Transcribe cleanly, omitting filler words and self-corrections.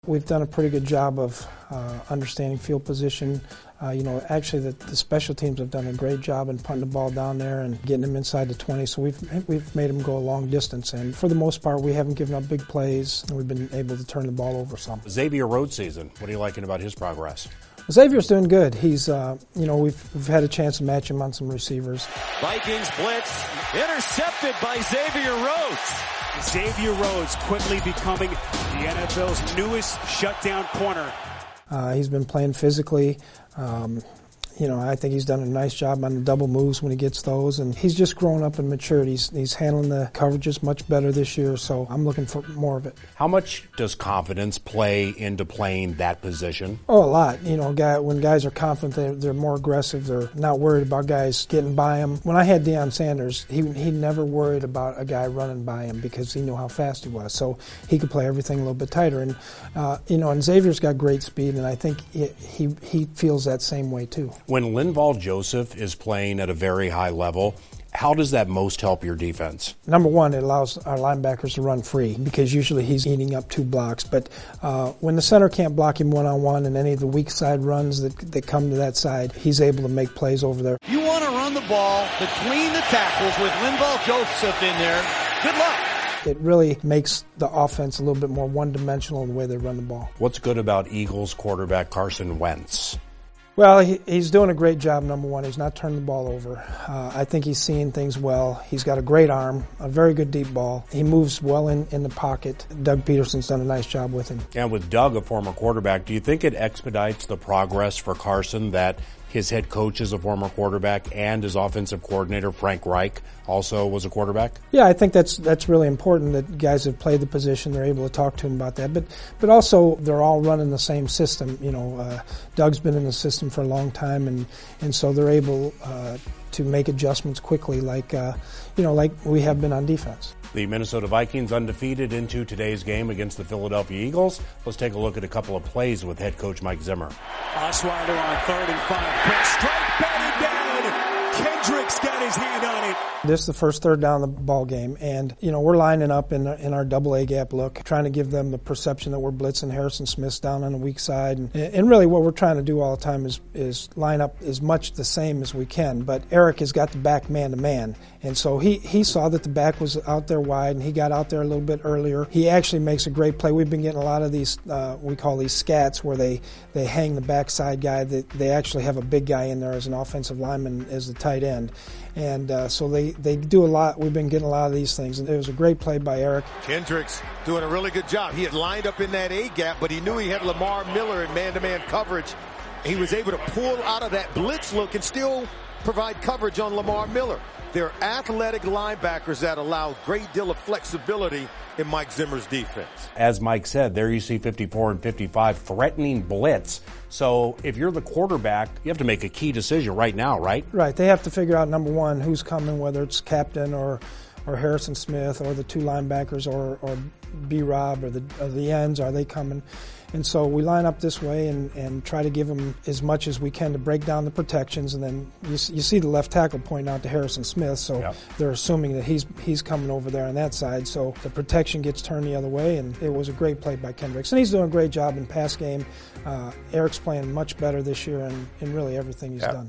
We've done a pretty good job of understanding field position. Actually the special teams have done a great job in putting the ball down there and getting them inside the 20, so we've made them go a long distance. And for the most part, we haven't given up big plays, and we've been able to turn the ball over some. Xavier Rhodes season, what are you liking about his progress? Xavier's doing good. He's, we've had a chance to match him on some receivers. Vikings blitz, intercepted by Xavier Rhodes. Xavier Rhodes quickly becoming the NFL's newest shutdown corner. He's been playing physically. I think he's done a nice job on the double moves when he gets those, and he's just grown up and matured. He's handling the coverages much better this year, so I'm looking for more of it. How much does confidence play into playing that position? Oh, a lot. When guys are confident, they're more aggressive. They're not worried about guys getting by them. When I had Deion Sanders, he never worried about a guy running by him because he knew how fast he was, so he could play everything a little bit tighter. And Xavier's got great speed, and I think he feels that same way too. When Linval Joseph is playing at a very high level, how does that most help your defense? Number one, it allows our linebackers to run free because usually he's eating up 2 blocks. But when the center can't block him one-on-one and any of the weak side runs that come to that side, he's able to make plays over there. You want to run the ball between the tackles with Linval Joseph in there. Good luck. It really makes the offense a little bit more one-dimensional in the way they run the ball. What's good about Eagles quarterback Carson Wentz? Well, he's doing a great job, number one. He's not turning the ball over. I think he's seeing things well. He's got a great arm, a very good deep ball. He moves well in the pocket. Doug Peterson's done a nice job with him. And with Doug, a former quarterback, do you think it expedites the progress for Carson that his head coach is a former quarterback and his offensive coordinator, Frank Reich, also was a quarterback? Yeah, I think that's really important that guys have played the position, they're able to talk to him about that. But also they're all running the same system. Doug's been in the system for a long time, and so they're able to make adjustments quickly like we have been on defense. The Minnesota Vikings undefeated into today's game against the Philadelphia Eagles. Let's take a look at a couple of plays with head coach Mike Zimmer. Osweiler on 3rd and 5. Quick strike, batted down. Kendricks got his hand on it. This is the first third down of the ball game, and we're lining up in our double A gap look, trying to give them the perception that we're blitzing Harrison Smith down on the weak side, and really what we're trying to do all the time is line up as much the same as we can. But Eric has got the back man to man, and so he saw that the back was out there wide, and he got out there a little bit earlier. He actually makes a great play. We've been getting a lot of these we call these scats, where they hang the backside guy. They actually have a big guy in there as an offensive lineman as the tight end. And so they do a lot. We've been getting a lot of these things. And it was a great play by Eric. Kendricks doing a really good job. He had lined up in that A gap, but he knew he had Lamar Miller in man-to-man coverage. He was able to pull out of that blitz look and still provide coverage on Lamar Miller. They're athletic linebackers that allow a great deal of flexibility in Mike Zimmer's defense. As Mike said, there you see 54 and 55 threatening blitz. So if you're the quarterback, you have to make a key decision right now, right? Right. They have to figure out, number one, who's coming, whether it's captain or Harrison Smith or the 2 linebackers or B-Rob or the ends. Are they coming? And so we line up this way and try to give them as much as we can to break down the protections. And then you see the left tackle pointing out to Harrison Smith, so yep. They're assuming that he's coming over there on that side. So the protection gets turned the other way, and it was a great play by Kendricks. And he's doing a great job in pass game. Eric's playing much better this year in really everything he's done.